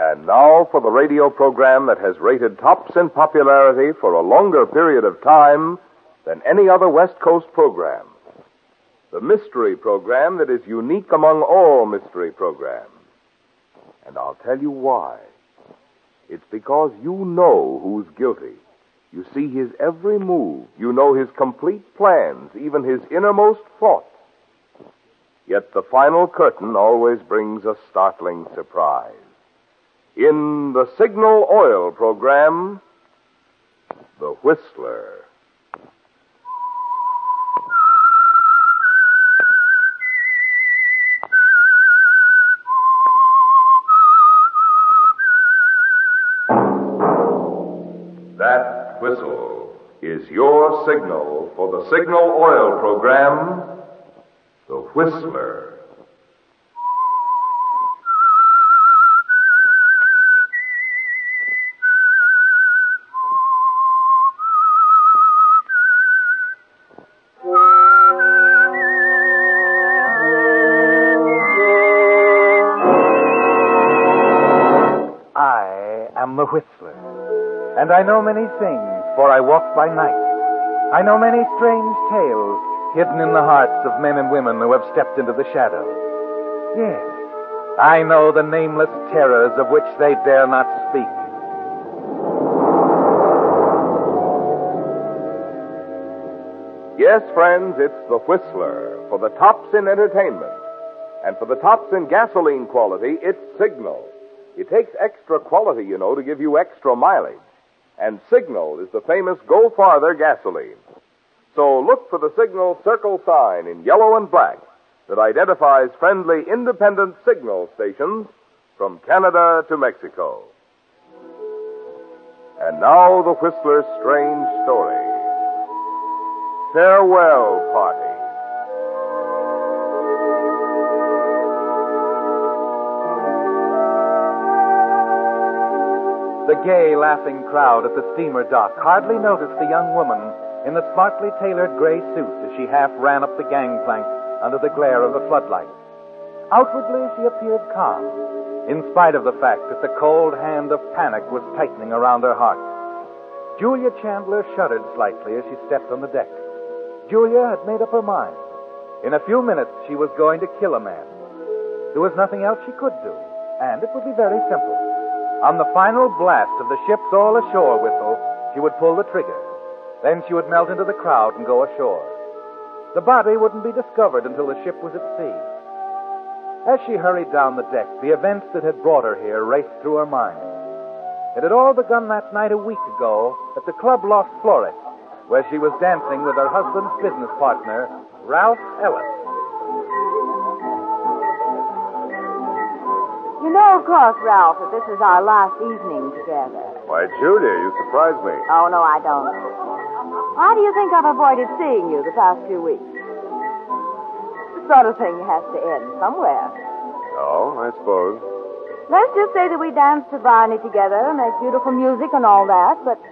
And now for the radio program that has rated tops in popularity for a longer period of time than any other West Coast program. The mystery program that is unique among all mystery programs. And I'll tell you why. It's because you know who's guilty. You see his every move. You know his complete plans, even his innermost thoughts. Yet the final curtain always brings a startling surprise. In the Signal Oil program, The Whistler. That whistle is your signal for the Signal Oil program, The Whistler. I am the Whistler, and I know many things, for I walk by night. I know many strange tales hidden in the hearts of men and women who have stepped into the shadows. Yes, I know the nameless terrors of which they dare not speak. Yes, friends, it's The Whistler. For the tops in entertainment and for the tops in gasoline quality, it's Signal. It takes extra quality, you know, to give you extra mileage. And Signal is the famous Go Farther gasoline. So look for the Signal circle sign in yellow and black that identifies friendly independent signal stations from Canada to Mexico. And now the Whistler's strange story. Farewell Party. The gay, laughing crowd at the steamer dock hardly noticed the young woman in the smartly tailored gray suit as she half ran up the gangplank under the glare of the floodlights. Outwardly, she appeared calm, in spite of the fact that the cold hand of panic was tightening around her heart. Julia Chandler shuddered slightly as she stepped on the deck. Julia had made up her mind. In a few minutes, she was going to kill a man. There was nothing else she could do, and it would be very simple. On the final blast of the ship's all-ashore whistle, she would pull the trigger. Then she would melt into the crowd and go ashore. The body wouldn't be discovered until the ship was at sea. As she hurried down the deck, the events that had brought her here raced through her mind. It had all begun that night a week ago at the Club Los Flores, where she was dancing with her husband's business partner, Ralph Ellis. You know, of course, Ralph, that this is our last evening together. Why, Julia, you surprised me. Oh, no, I don't. Why do you think I've avoided seeing you the past few weeks? This sort of thing has to end somewhere. Oh, I suppose. Let's just say that we danced to Barney together, make beautiful music and all that, but,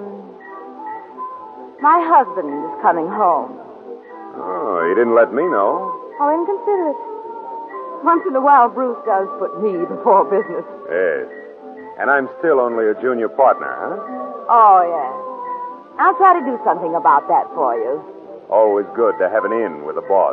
my husband is coming home. Oh, he didn't let me know. How inconsiderate. Once in a while, Bruce does put me before business. Yes. And I'm still only a junior partner, huh? Oh, yes. I'll try to do something about that for you. Always good to have an in with a boss.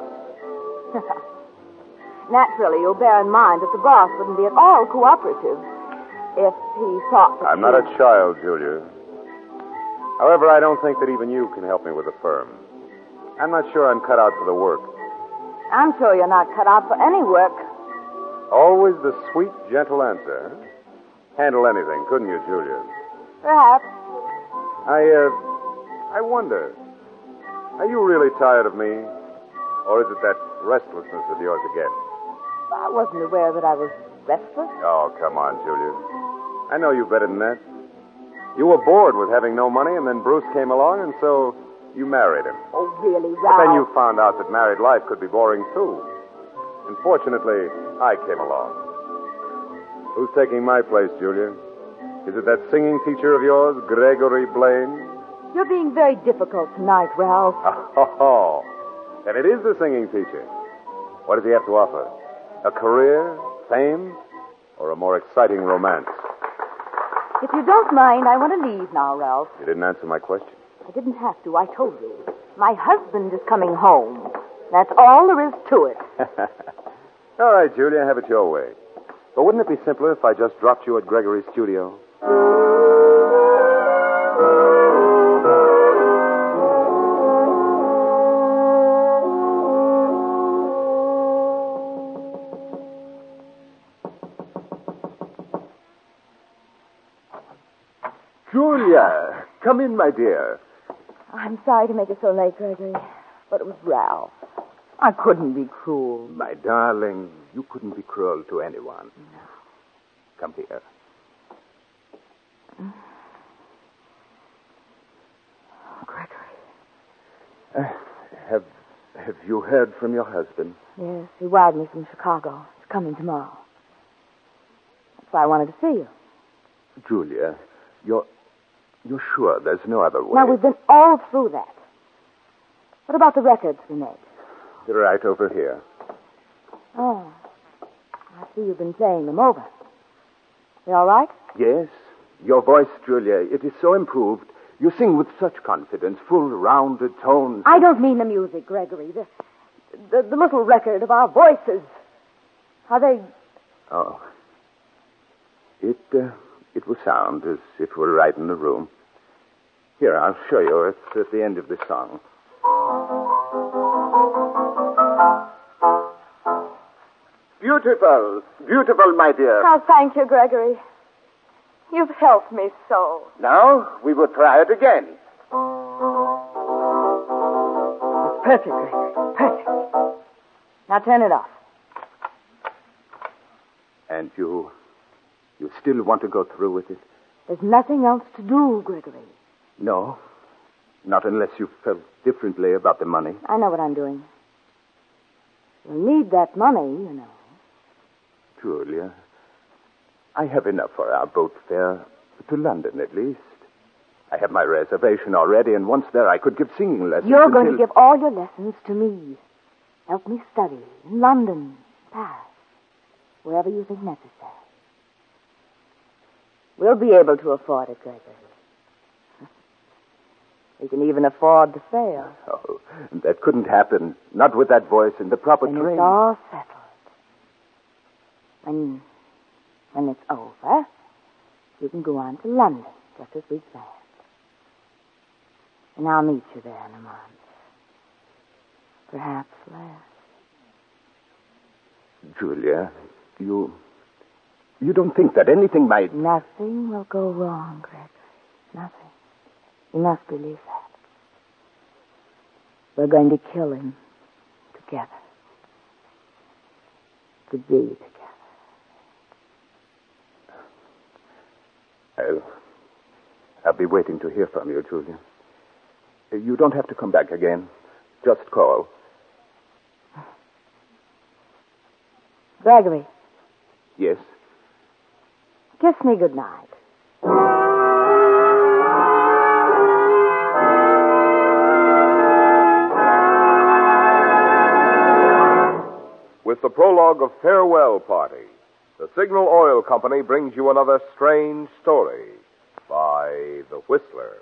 Naturally, you'll bear in mind that the boss wouldn't be at all cooperative if he thought that I'm not a child, Julia. However, I don't think that even you can help me with the firm. I'm not sure I'm cut out for the work. I'm sure you're not cut out for any work. Always the sweet, gentle answer. Handle anything, couldn't you, Julia? Perhaps. I wonder, are you really tired of me? Or is it that restlessness of yours again? I wasn't aware that I was restless. Oh, come on, Julia. I know you better than that. You were bored with having no money, and then Bruce came along, and so you married him. Oh, really, Ralph? But then you found out that married life could be boring, too. And fortunately, I came along. Who's taking my place, Julia? Is it that singing teacher of yours, Gregory Blaine? You're being very difficult tonight, Ralph. Oh, then it is the singing teacher. What does he have to offer? A career? Fame? or a more exciting romance? If you don't mind, I want to leave now, Ralph. You didn't answer my question. I didn't have to. I told you. My husband is coming home. That's all there is to it. All right, Julia, have it your way. But wouldn't it be simpler if I just dropped you at Gregory's studio? Julia, come in, my dear. I'm sorry to make it so late, Gregory, but it was Ralph. I couldn't be cruel. My darling, you couldn't be cruel to anyone. No. Come here. Oh, Gregory. Have you heard from your husband? Yes, he wired me from Chicago. He's coming tomorrow. That's why I wanted to see you. Julia, you're sure there's no other way? Now, we've been all through that. What about the records we made? They're right over here. Oh. I see you've been playing them over. They all right? Yes. Your voice, Julia, it is so improved. You sing with such confidence, full, rounded tones. I don't mean the music, Gregory. The little record of our voices. Are they... Oh. It will sound as if we're right in the room. Here, I'll show you. It's at the end of the song. Beautiful. Beautiful, my dear. Oh, thank you, Gregory. You've helped me so. Now, we will try it again. It's perfect, Gregory. Perfect. Now turn it off. And you still want to go through with it? There's nothing else to do, Gregory. No. Not unless you felt differently about the money. I know what I'm doing. You'll need that money, you know. Julia, I have enough for our boat fare to London, at least. I have my reservation already, and once there I could give singing lessons. You're going to give all your lessons to me. Help me study in London, Paris, wherever you think necessary. We'll be able to afford it, Gregory. We can even afford the fare. Oh, that couldn't happen. Not with that voice and the proper When train. it's all settled. When it's over, you can go on to London, just as we planned. And I'll meet you there in a month. Perhaps less. Julia, you don't think that anything might... Nothing will go wrong, Gregory. Nothing. You must believe that. We're going to kill him together. To be together. I'll be waiting to hear from you, Julia. You don't have to come back again. Just call. Gregory. Yes? Kiss me goodnight. With the prologue of Farewell Party, the Signal Oil Company brings you another strange story by The Whistler.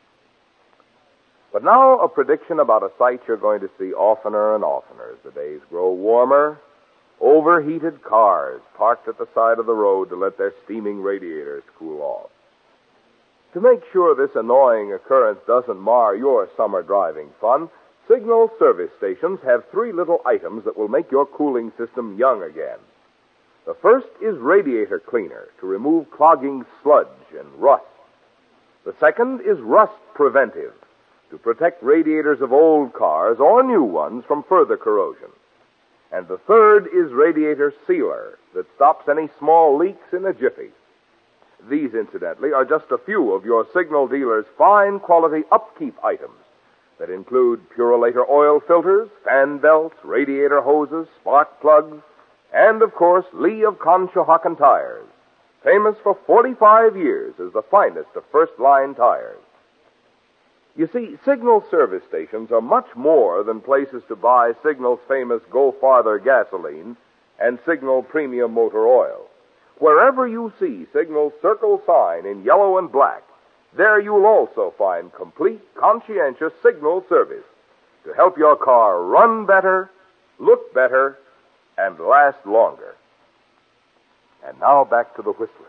But now a prediction about a sight you're going to see oftener and oftener as the days grow warmer. Overheated cars parked at the side of the road to let their steaming radiators cool off. To make sure this annoying occurrence doesn't mar your summer driving fun, Signal service stations have 3 little items that will make your cooling system young again. The first is radiator cleaner to remove clogging sludge and rust. The second is rust preventive to protect radiators of old cars or new ones from further corrosion. And the third is radiator sealer that stops any small leaks in a jiffy. These, incidentally, are just a few of your Signal dealer's fine quality upkeep items that include Purolator oil filters, fan belts, radiator hoses, spark plugs, and, of course, Lee of Conshohocken tires, famous for 45 years as the finest of first-line tires. You see, Signal service stations are much more than places to buy Signal's famous Go Farther gasoline and Signal premium motor oil. Wherever you see Signal's circle sign in yellow and black, there you'll also find complete, conscientious Signal service to help your car run better, look better, and last longer. And now back to the Whistler.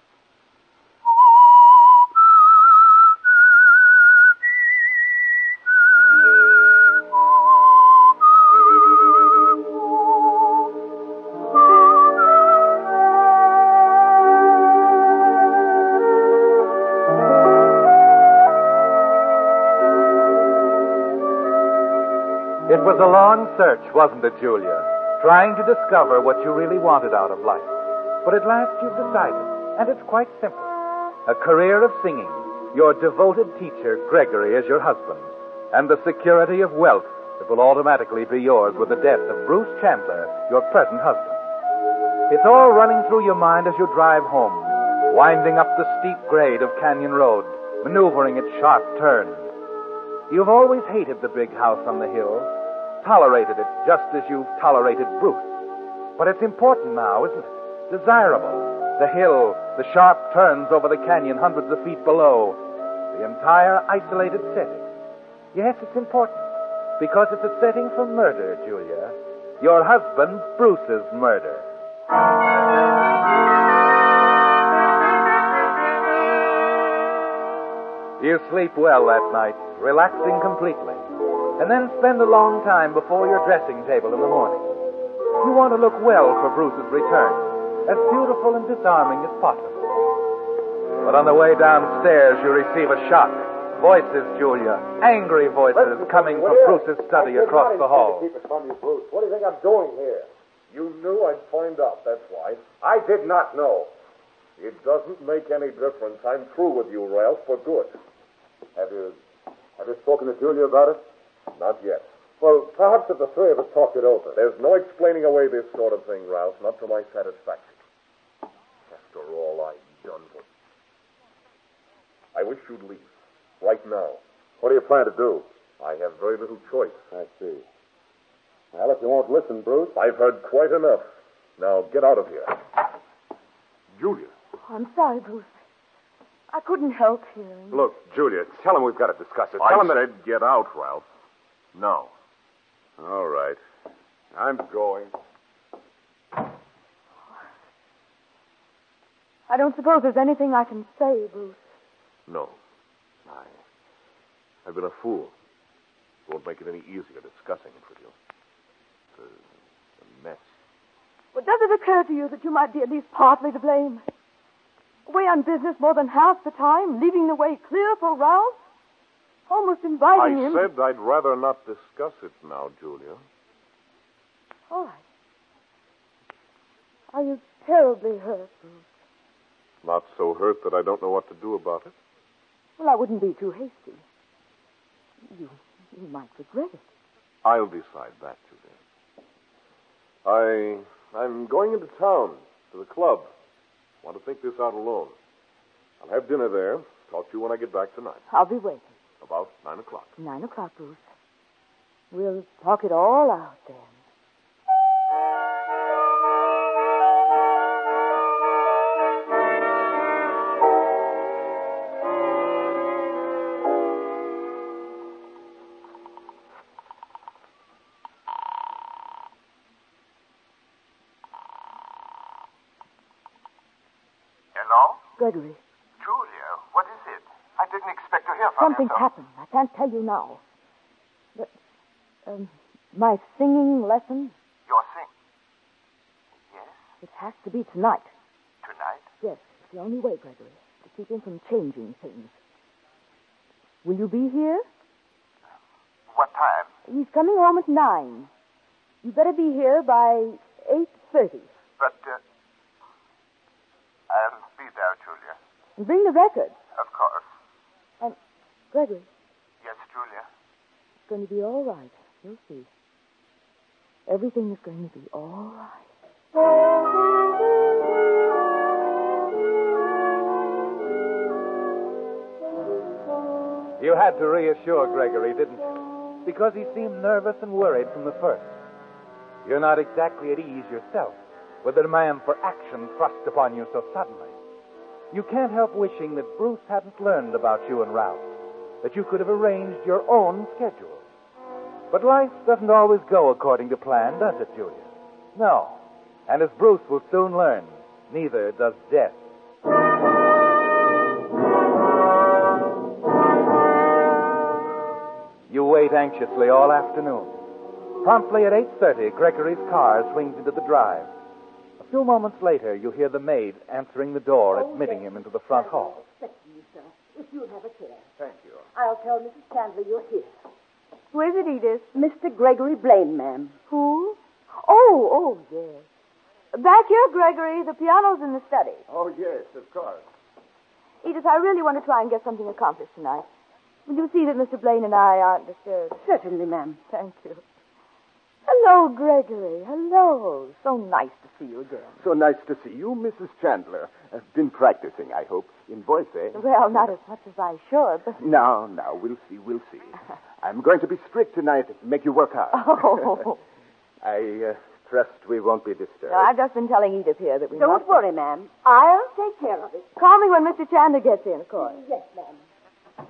It was a long search, wasn't it, Julia? Trying to discover what you really wanted out of life. But at last you've decided, and it's quite simple. A career of singing, your devoted teacher, Gregory, as your husband, and the security of wealth that will automatically be yours with the death of Bruce Chandler, your present husband. It's all running through your mind as you drive home, winding up the steep grade of Canyon Road, maneuvering its sharp turns. You've always hated the big house on the hill, tolerated it just as you've tolerated Bruce. But it's important now, isn't it? Desirable. The hill, the sharp turns over the canyon hundreds of feet below, the entire isolated setting. Yes, it's important, because it's a setting for murder, Julia. Your husband, Bruce's murder. You sleep well that night, relaxing completely, and then spend a long time before your dressing table in the morning. You want to look well for Bruce's return, as beautiful and disarming as possible. But on the way downstairs, you receive a shock. Voices, Julia, angry voices coming from Bruce's study across the hall. Keep it from you, Bruce. What do you think I'm doing here? You knew I'd find out, that's why. I did not know. It doesn't make any difference. I'm through with you, Ralph, for good. Have you spoken to Julia about it? Not yet. Well, perhaps if the three of us talked it over. There's no explaining away this sort of thing, Ralph, not to my satisfaction. After all I've done for you. I wish you'd leave. Right now. What do you plan to do? I have very little choice. I see. Well, if you won't listen, Bruce. I've heard quite enough. Now, get out of here. Julia. I'm sorry, Bruce. I couldn't help hearing. Look, Julia, tell him we've got to discuss it. I Tell him that... said get out, Ralph. No. All right. I'm going. I don't suppose there's anything I can say, Bruce. No. I've been a fool. Won't make it any easier discussing it with you. It's a mess. But does it occur to you that you might be at least partly to blame? Away on business more than half the time, leaving the way clear for Ralph? Almost inviting him... I said I'd rather not discuss it now, Julia. All right. Are you terribly hurt, Bruce? Not so hurt that I don't know what to do about it. Well, I wouldn't be too hasty. You might regret it. I'll decide that, Julia. I'm going into town to the club. Want to think this out alone. I'll have dinner there. Talk to you when I get back tonight. I'll be waiting. About 9 o'clock. 9 o'clock, Bruce. We'll talk it all out then. Hello? Gregory, Julia, what is it? I didn't expect to hear from something's you. happened. I can't tell you now. But, my singing lesson, You're singing? Yes? it has to be tonight. Tonight? Yes, it's the only way, Gregory, to keep him from changing things. Will you be here? What time? He's coming home at 9. You better be here by 8:30. But, I'll be there, Julia. And bring the record. Of course. And, Gregory, Yes, Julia. it's going to be all right. You'll see. Everything is going to be all right. You had to reassure Gregory, didn't you? Because he seemed nervous and worried from the first. You're not exactly at ease yourself. with the demand for action thrust upon you so suddenly. You can't help wishing that Bruce hadn't learned about you and Ralph, that you could have arranged your own schedule. But life doesn't always go according to plan, does it, Julia? No. And as Bruce will soon learn, neither does death. You wait anxiously all afternoon. Promptly at 8:30, Gregory's car swings into the drive. A few moments later, you hear the maid answering the door, admitting him into the front hall. Expecting you, sir. If you'll have a chair. Thank you. I'll tell Mrs. Chandler you're here. Who is it, Edith? Mr. Gregory Blaine, ma'am. Who? Oh, yes. Back here, Gregory. The piano's in the study. Oh, yes, of course. Edith, I really want to try and get something accomplished tonight. Will you see that Mr. Blaine and I aren't disturbed? Certainly, ma'am. Thank you. Hello, Gregory. Hello. So nice to see you again. So nice to see you, Mrs. Chandler. Been practicing, I hope, in voice, eh? Well, not as much as I should, but... No, we'll see. I'm going to be strict tonight, make you work hard. Oh. I trust we won't be disturbed. No, I've just been telling Edith here that we Don't worry, ma'am. I'll take care of it. Call me when Mr. Chandler gets in, of course. Yes, ma'am.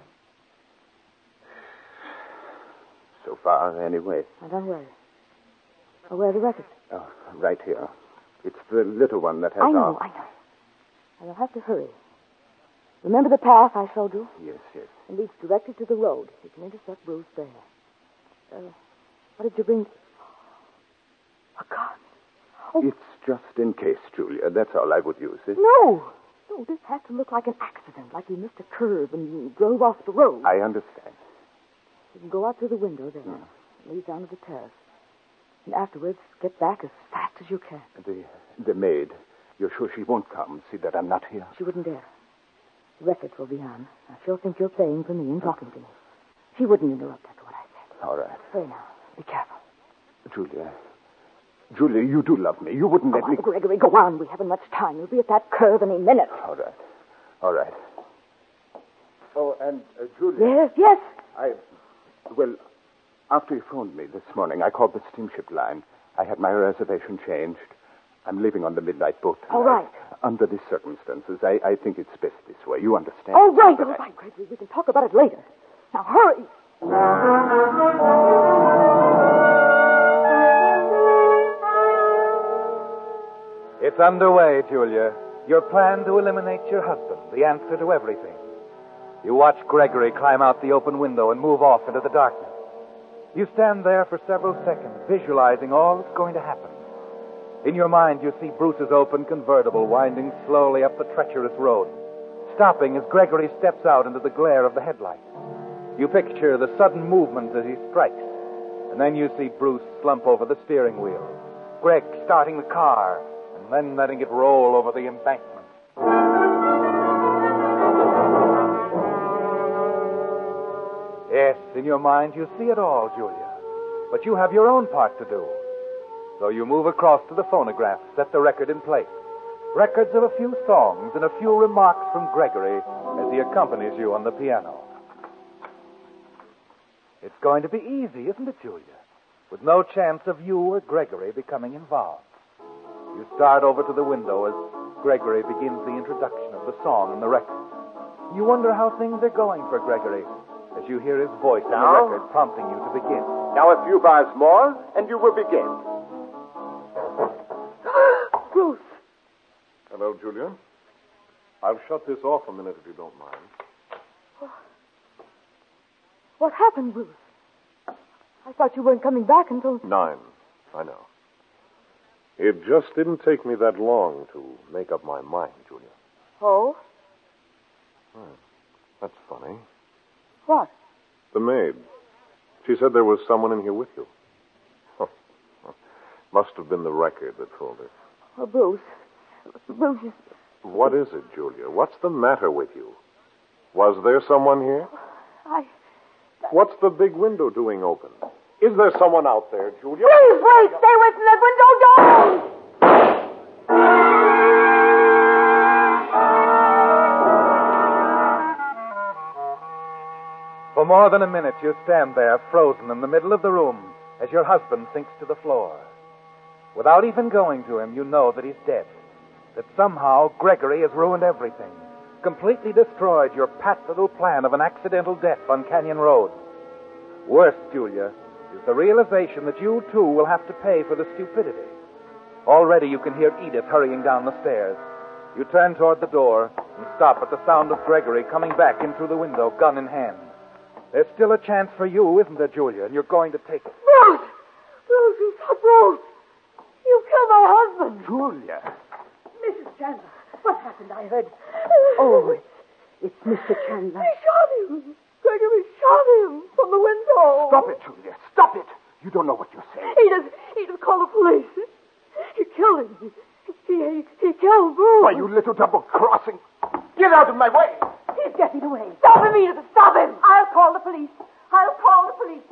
So far, anyway. Now, don't worry. Oh, where's the record? Oh, right here. It's the little one that has I know. I'll have to hurry. Remember the path I showed you? Yes. It leads directly to the road. You can intercept Bruce there. What did you bring? A gun. Oh. It's just in case, Julia. That's all I would use it. No, this had to look like an accident, like he missed a curve and drove off the road. I understand. You can go out through the window there. Lead down to the terrace. And afterwards, get back as fast as you can. The maid, you're sure she won't come? See that I'm not here? She wouldn't dare. The records will be on. Now, she'll think you're playing for me and talking to me. She wouldn't interrupt after what I said. All right. Hurry now. Be careful. Julia, you do love me. You wouldn't let me... Gregory, go on. We haven't much time. We'll be at that curve any minute. All right. Oh, and Julia... Yes? Well, after you phoned me this morning, I called the steamship line. I had my reservation changed. I'm leaving on the midnight boat tonight. All right. Under these circumstances, I think it's best this way. You understand? All right, Gregory. We can talk about it later. Now, hurry. It's underway, Julia. Your plan to eliminate your husband, the answer to everything. You watch Gregory climb out the open window and move off into the darkness. You stand there for several seconds, visualizing all that's going to happen. In your mind, you see Bruce's open convertible winding slowly up the treacherous road, stopping as Gregory steps out into the glare of the headlights. You picture the sudden movement as he strikes, and then you see Bruce slump over the steering wheel, Greg starting the car, and then letting it roll over the embankment. Yes, in your mind, you see it all, Julia. But you have your own part to do. So you move across to the phonograph, set the record in place. Records of a few songs and a few remarks from Gregory as he accompanies you on the piano. It's going to be easy, isn't it, Julia? With no chance of you or Gregory becoming involved. You start over to the window as Gregory begins the introduction of the song and the record. You wonder how things are going for Gregory as you hear his voice on the record prompting you to begin. Now a few bars more, and you will begin. Bruce. Hello, Julia. I'll shut this off a minute if you don't mind. What happened, Bruce? I thought you weren't coming back until... 9. I know. It just didn't take me that long to make up my mind, Julia. Oh? That's funny. What? The maid. She said there was someone in here with you. Must have been the record that fooled her. Oh, Bruce. Bruce is... What is it, Julia? What's the matter with you? Was there someone here? What's the big window doing open? Is there someone out there, Julia? Please wait! Stay away from that window! Don't! For more than a minute, you stand there, frozen in the middle of the room, as your husband sinks to the floor. Without even going to him, you know that he's dead. That somehow Gregory has ruined everything. Completely destroyed your pat little plan of an accidental death on Canyon Road. Worse, Julia, is the realization that you, too, will have to pay for the stupidity. Already you can hear Edith hurrying down the stairs. You turn toward the door and stop at the sound of Gregory coming back in through the window, gun in hand. There's still a chance for you, isn't there, Julia? And you're going to take it. Bruce! Bruce, you shot Bruce! You killed my husband! Julia. Mrs. Chandler, what happened? I heard. Oh, it's Mr. Chandler. He shot him! Gregory shot him from the window! Stop it, Julia. Stop it. You don't know what you're saying. Edith, call the police. He killed him. He killed Bruce. Why, you little double-crossing. Get out of my way. He's getting away. Stop him, Edith! Stop him! I'll call the police. I'll call the police.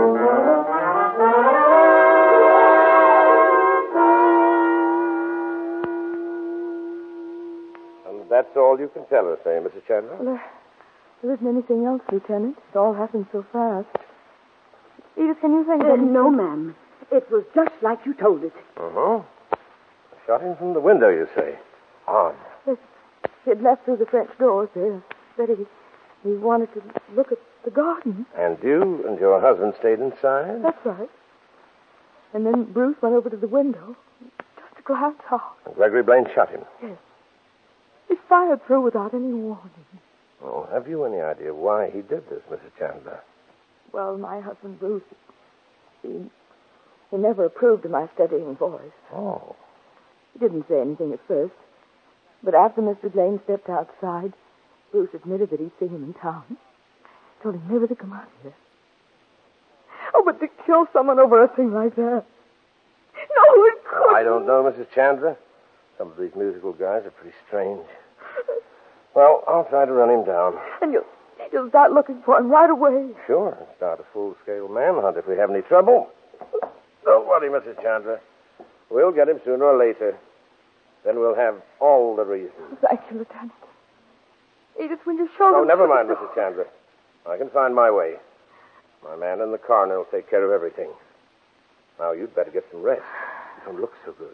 And that's all you can tell us, eh, Mrs. Chandler? Well, there isn't anything else, Lieutenant. It all happened so fast. Edith, can you think of anything? No, ma'am. It was just like you told it. Uh-huh. Shot him from the window, you say? Odd. Yes. He had left through the French doors there. Said he wanted to look at the garden. And you and your husband stayed inside? That's right. And then Bruce went over to the window, just to glance out. And Gregory Blaine shot him? Yes. He fired through without any warning. Oh, have you any idea why he did this, Mrs. Chandler? Well, my husband Bruce, he never approved of my studying voice. Oh. He didn't say anything at first. But after Mr. Blaine stepped outside, Bruce admitted that he'd seen him in town. Told him never to come out here. Oh, but to kill someone over a thing like that. No, it couldn't. I don't know, Mrs. Chandler. Some of these musical guys are pretty strange. Well, I'll try to run him down. And you'll start looking for him right away. Sure. Start a full-scale manhunt if we have any trouble. Don't worry, Mrs. Chandler. We'll get him sooner or later. Then we'll have all the reasons. Thank you, Lieutenant. Edith, will you show Oh, them... never mind, Mrs. Chandler. I can find my way. My man in the coroner will take care of everything. Now, you'd better get some rest. You don't look so good.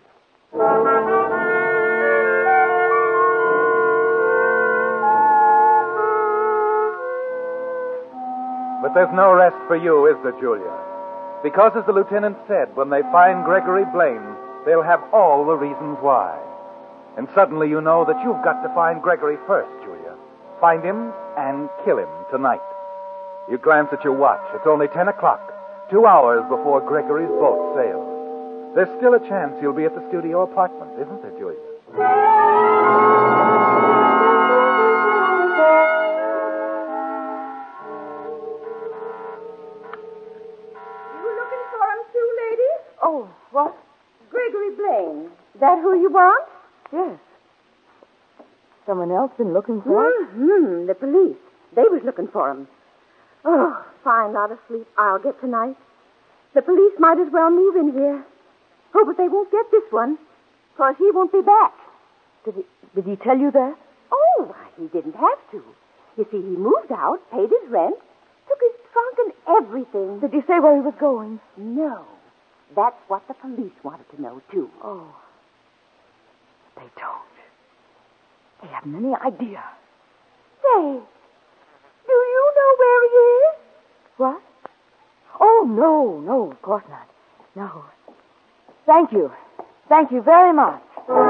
But there's no rest for you, is there, Julia? Because, as the lieutenant said, when they find Gregory Blaine, they'll have all the reasons why. And suddenly you know that you've got to find Gregory first, Julia. Find him and kill him tonight. You glance at your watch. It's only 10 o'clock, 2 hours before Gregory's boat sails. There's still a chance you'll be at the studio apartment, isn't there, Julia? You looking for him too, lady? Oh, what? Gregory Blaine. That who you want? Yes. Someone else been looking for him? Mm-hmm. The police. They was looking for him. Oh, fine lot of sleep I'll get tonight. The police might as well move in here. Oh, but they won't get this one, 'cause he won't be back. Did he tell you that? Oh, why, he didn't have to. You see, he moved out, paid his rent, took his trunk and everything. Did he say where he was going? No. That's what the police wanted to know, too. Oh. They don't. They haven't any idea. Say, do you know where he is? What? Oh, no, of course not. No. Thank you. Thank you very much.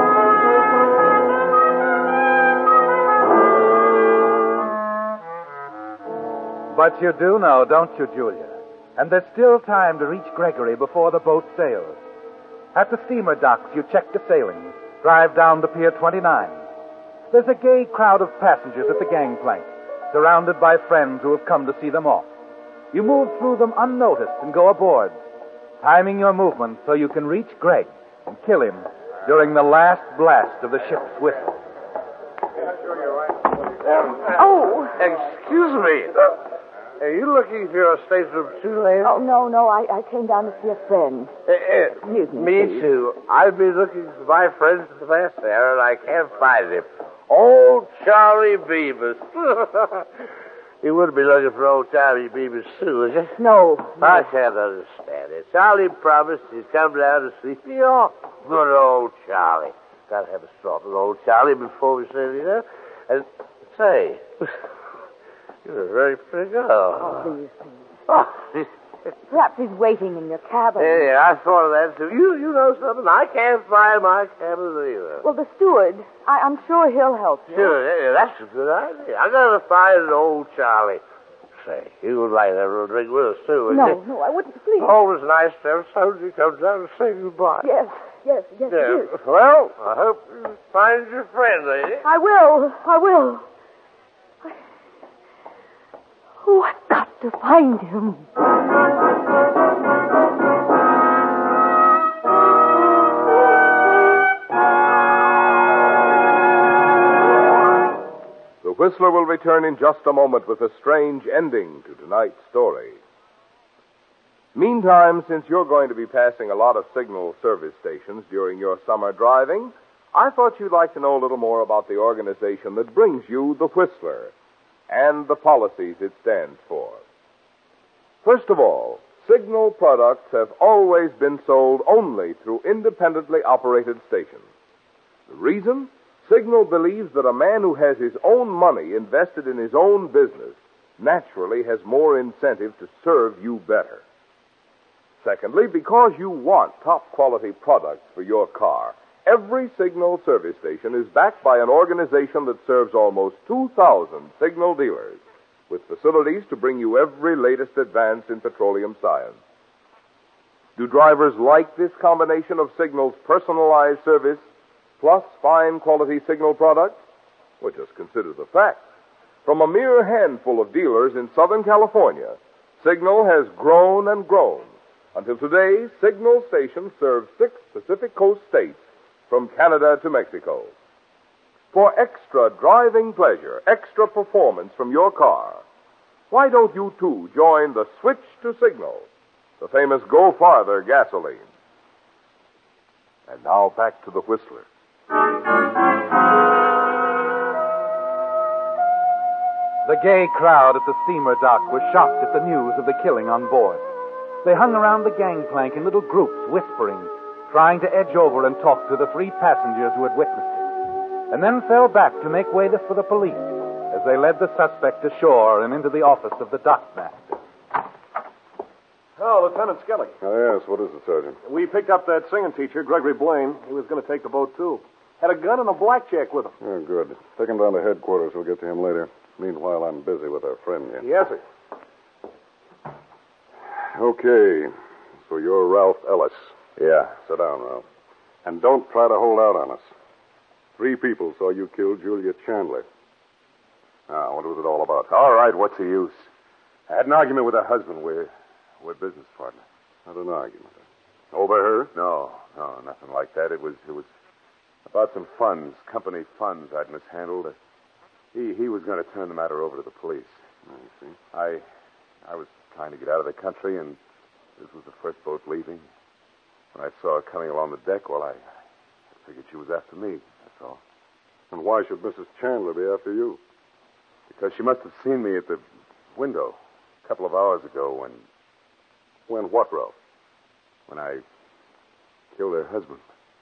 But you do know, don't you, Julia? And there's still time to reach Gregory before the boat sails. At the steamer docks, you check the sailings, drive down to Pier 29. There's a gay crowd of passengers at the gangplank, surrounded by friends who have come to see them off. You move through them unnoticed and go aboard, timing your movement so you can reach Greg and kill him during the last blast of the ship's whistle. Oh! Excuse me. Are you looking for your stateroom too, lady? Oh, no, I came down to see a friend. Excuse me, Me please. too. I've been looking for my friend for the past hour, and I can't find him. Old Charlie Beavis. You wouldn't be looking for old timey Beaver Sue, would you? No. I can't understand it. Charlie promised he'd come down to see me off. Good old Charlie. Gotta have a talk with old Charlie before we say anything else. And say, you're a very pretty girl. Oh, please, please. Oh, Perhaps he's waiting in your cabin. yeah, I thought of that, too. You know something? I can't find my cabin either. Well, the steward, I'm sure he'll help you. Sure, yeah, that's a good idea. I gotta find an old Charlie. Say, you would like to have a drink with us, too, wouldn't you? No, I wouldn't. Please. Always nice to have somebody come down and say goodbye. Yes, it is. Well, I hope you find your friend, lady. I will. Oh, I've got to find him. The Whistler will return in just a moment with a strange ending to tonight's story. Meantime, since you're going to be passing a lot of signal service stations during your summer driving, I thought you'd like to know a little more about the organization that brings you the Whistler and the policies it stands for. First of all, Signal products have always been sold only through independently operated stations. The reason? Signal believes that a man who has his own money invested in his own business naturally has more incentive to serve you better. Secondly, because you want top-quality products for your car, every Signal service station is backed by an organization that serves almost 2,000 Signal dealers with facilities to bring you every latest advance in petroleum science. Do drivers like this combination of Signal's personalized service plus fine quality Signal products? Well, just consider the facts. From a mere handful of dealers in Southern California, Signal has grown and grown. Until today, Signal stations serve 6 Pacific Coast states from Canada to Mexico. For extra driving pleasure, extra performance from your car, why don't you too join the Switch to Signal, the famous Go Farther gasoline? And now back to the Whistler. The gay crowd at the steamer dock was shocked at the news of the killing on board. They hung around the gangplank in little groups, whispering, trying to edge over and talk to the 3 passengers who had witnessed it, and then fell back to make way for the police as they led the suspect ashore and into the office of the dockmaster. Oh, Lieutenant Skelly. Oh, yes. What is it, Sergeant? We picked up that singing teacher, Gregory Blaine. He was going to take the boat, too. Had a gun and a blackjack with him. Oh, good. Take him down to headquarters. We'll get to him later. Meanwhile, I'm busy with our friend here. Yes, sir. Okay. So you're Ralph Ellis. Yeah. Sit down, Ralph. And don't try to hold out on us. 3 people saw you kill Julia Chandler. Now, what was it all about? All right, what's the use? I had an argument with her husband. We're business partners. Not an argument. Over her? No, nothing like that. It was about some funds, company funds I'd mishandled. He was going to turn the matter over to the police. I see. I was trying to get out of the country, and this was the first boat leaving. When I saw her coming along the deck, well, I figured she was after me, that's all. And why should Mrs. Chandler be after you? Because she must have seen me at the window a couple of hours ago when what, Ralph? When I killed her husband.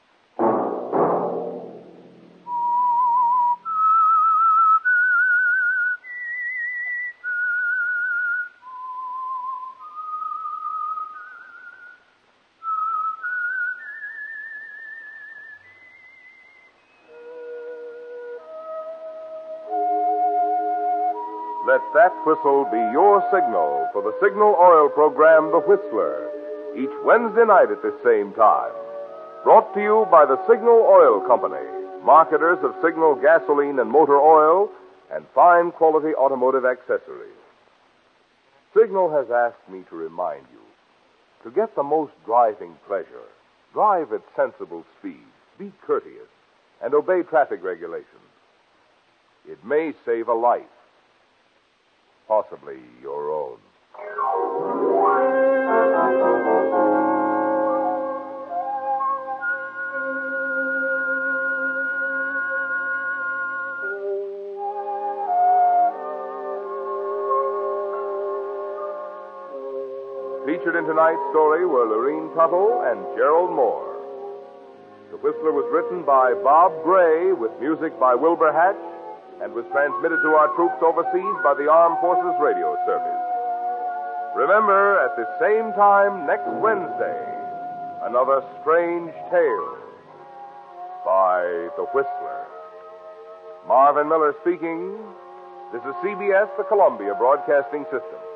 Let that whistle be your signal for the Signal Oil program, The Whistler, each Wednesday night at this same time. Brought to you by the Signal Oil Company, marketers of Signal gasoline and motor oil and fine quality automotive accessories. Signal has asked me to remind you, to get the most driving pleasure, drive at sensible speeds, be courteous, and obey traffic regulations. It may save a life. Possibly your own. Featured in tonight's story were Lorene Tuttle and Gerald Moore. The Whistler was written by Bob Gray with music by Wilbur Hatch and was transmitted to our troops overseas by the Armed Forces Radio Service. Remember, at the same time next Wednesday, another strange tale by The Whistler. Marvin Miller speaking. This is CBS, the Columbia Broadcasting System.